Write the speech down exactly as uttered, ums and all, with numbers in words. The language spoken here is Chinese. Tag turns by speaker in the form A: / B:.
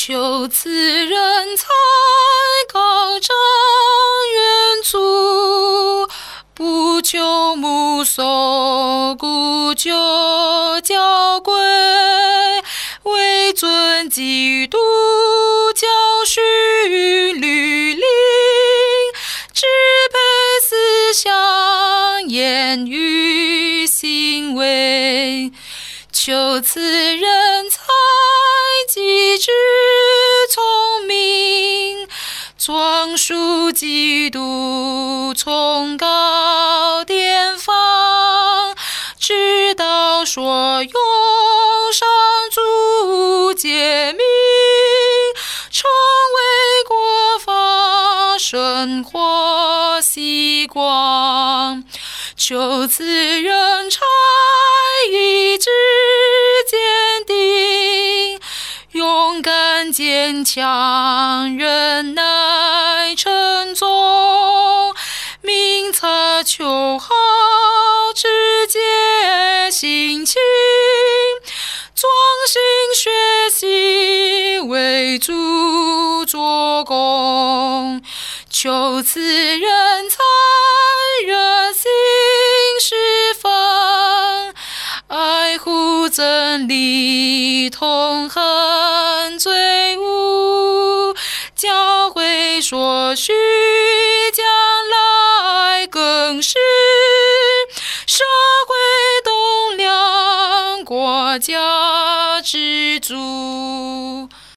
A: 求此人才高瞻远瞩，不求目受，故求教诲。为尊基督教训律令，支配思想言语行为。求此人才机智聪明，壮述基督崇高典范，知道所用上主诫命，成为国法生活习惯。求此人才意志坚定，勇敢坚强，忍耐沉重，明察秋毫，直接心情，专心学习，为主做工。求此人才热心侍奉，爱护真理，痛恨罪恶，教会所需，将来更是社会栋梁，国家支柱。